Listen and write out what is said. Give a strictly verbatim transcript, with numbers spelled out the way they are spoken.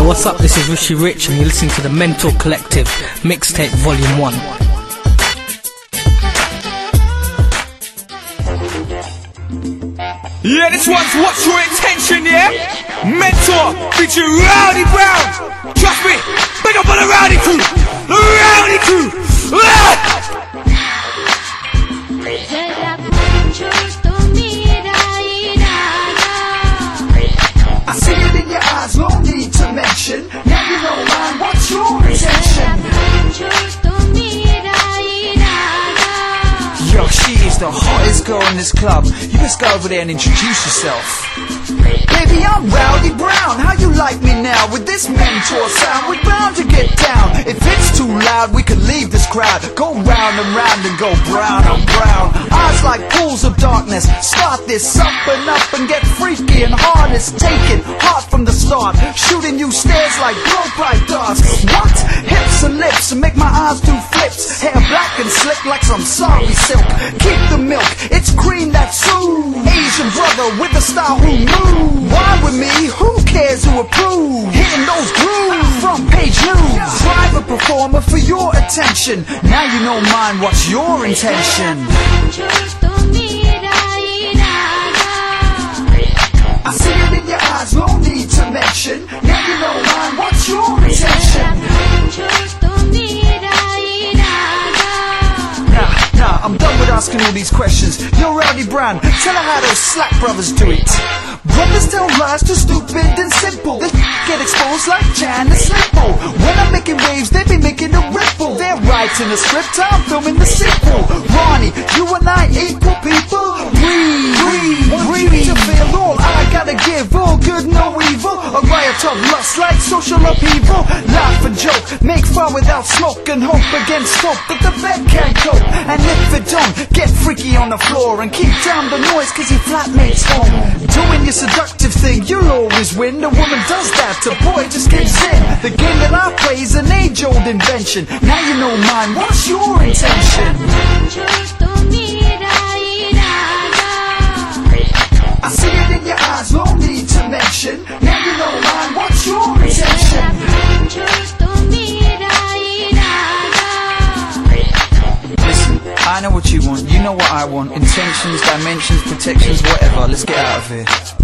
Yo, what's up? This is Rishi Rich and you're listening to the Mental Collective Mixtape Volume one. Yeah, this one's What's Your Intention, yeah? Mentor, featuring Rowdy Brown. Trust me, big up on the Rowdy crew. The Rowdy crew. Ah! I see it in your eyes, no need to mention. Now you know mine, what's your intention? Yo, she is the hottest girl in this club. You best go over there and introduce yourself. Baby, I'm Rowdy Brown. How you like me now? With this mentor sound, we're bound to get down. If it's too loud, we could leave this crowd. Go round and round and go brown on brown. Eyes like pools of darkness. Start this up and up and get freaky and hard as take it. Hard from the start. Shooting you stairs like blowpipe darts. What? Hips and lips and make my eyes do flips. Hair black and slick like some sorry silk. Keep the milk, it's cream that soothes. Asian brother with a style who moves. Why with me? Who cares who approves? Hitting those grooves from page news. Private performer for your attention. Now you know mine, what's your intention? I see it in your eyes, no need to mention. Now you know mine, what's your intention? Nah, I'm done with asking all these questions. You're Rowdy Brown, tell her how those slack brothers do it. Brothers tell lies too stupid and simple. They get exposed like Jan and Slipple. When I'm making waves, they be making a ripple. They're writing a script, I'm filming the sequel. Ronnie, you and I equal people. Breathe, breathe, breathe to feel all I gotta give. All good, no evil. A riot of lust like social upheaval. Laugh and joke, make fun without smoke, and hope against hope that the bed can't cope. And if it don't, get freaky on the floor and keep down the noise cause your flatmate's home. Doing your seductive thing, you'll always win. The woman does that, the boy just gives in. The game that I play is an age-old invention. Now you know mine, what's your intention? I see it in your eyes, no need to mention. Now you know mine, what's your intention? Listen, I know what you want, you know what I want. Intentions, dimensions, protections, whatever. Let's get out of here.